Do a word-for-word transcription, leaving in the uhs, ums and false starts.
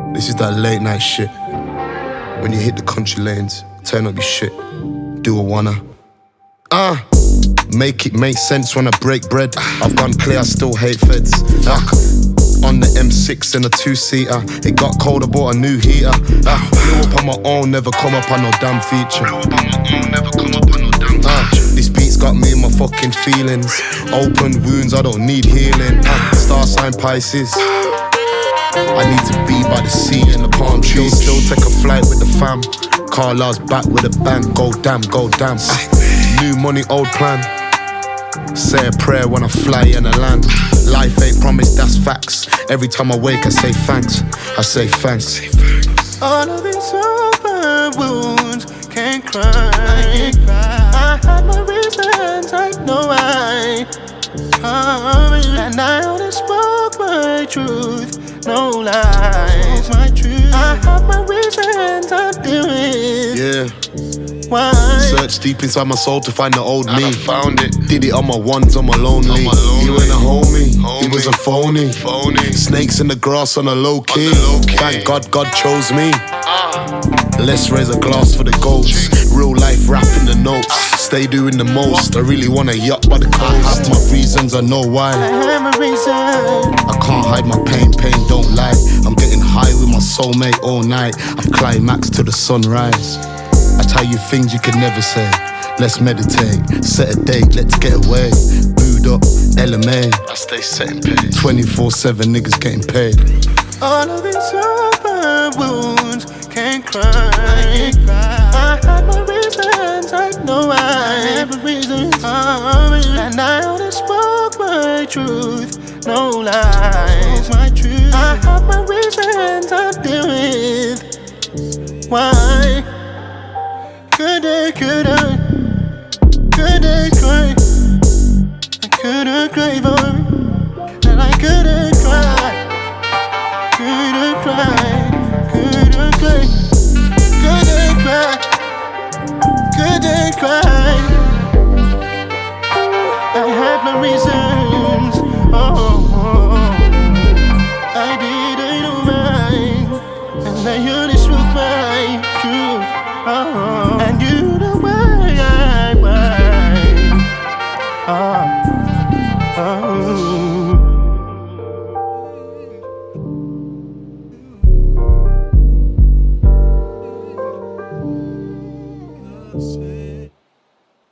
This is that late night shit. When you hit the country lanes, turn up your shit. Do a wanna. Ah, uh, make it make sense when I break bread. I've gone clear, I still hate feds. Ah, on the M six in a two-seater. It got cold, I bought a new heater. Ah, blew up on my own, never come up on no damn feature. Blew up on my own, never come up on no damn feature. Ah, this beat's got me in my fucking feelings. Open wounds, I don't need healing. Ah, star sign Pisces. I need to be by the sea in the palm trees. Still take a flight with the fam. Carla's back with a bang. Go damn, go damn. Ah, new money, old plan. Say a prayer when I fly in the land. Life ain't promised, that's facts. Every time I wake, I say thanks. I say thanks. All of these open wounds can't cry. I, can't cry. I had my reasons, I know I. Oh, and I only spoke my truth, no lies. My truth. I have my reasons, I do it. Yeah. Why? Search deep inside my soul to find the old And me. I found it. Did it on my ones, on my lonely. On my lonely. He wasn't a homie, homie. he was a phony. Phony. Snakes in the grass on a low key. On the low key. Thank God, God chose me. Ah. Let's raise a glass for the goats. Real life rapping the notes. Stay doing the most. I really want a yacht by the coast. I have my reasons, I know why. I have my reason. I can't hide my pain, pain don't lie. I'm getting high with my soulmate all night. I'm climax to the sunrise. I tell you things you could never say. Let's meditate, set a date, let's get away. Booed up, L M A. I stay setting pace. twenty-four seven niggas getting paid. All of these open wounds can't cry. I, can't cry. I had my reasons, I know I have my reasons. Oh, and I only spoke my truth, no lies. My truth. I have my reasons, I deal with. Why? Could I, could I, could I cry? I couldn't cry for me, and I couldn't cry. Couldn't cry, couldn't cry, couldn't cry, couldn't cry. I had my reasons, oh.